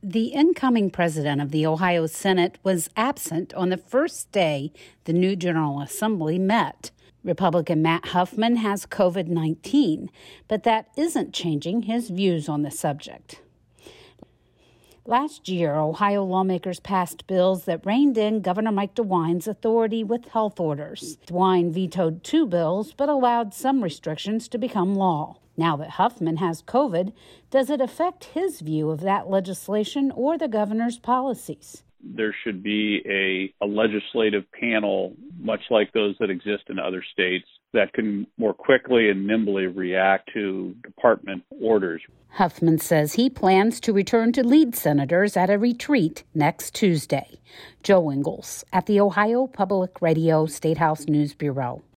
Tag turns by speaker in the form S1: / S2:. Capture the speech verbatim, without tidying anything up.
S1: The incoming president of the Ohio Senate was absent on the first day the new General Assembly met. Republican Matt Huffman has covid nineteen, but that isn't changing his views on the subject. Last year, Ohio lawmakers passed bills that reined in Governor Mike DeWine's authority with health orders. DeWine vetoed two bills, but allowed some restrictions to become law. Now that Huffman has COVID, does it affect his view of that legislation or the governor's policies?
S2: There should be a, a legislative panel, much like those that exist in other states, that can more quickly and nimbly react to department orders.
S1: Huffman says he plans to return to lead senators at a retreat next Tuesday. Joe Ingles at the Ohio Public Radio State House News Bureau.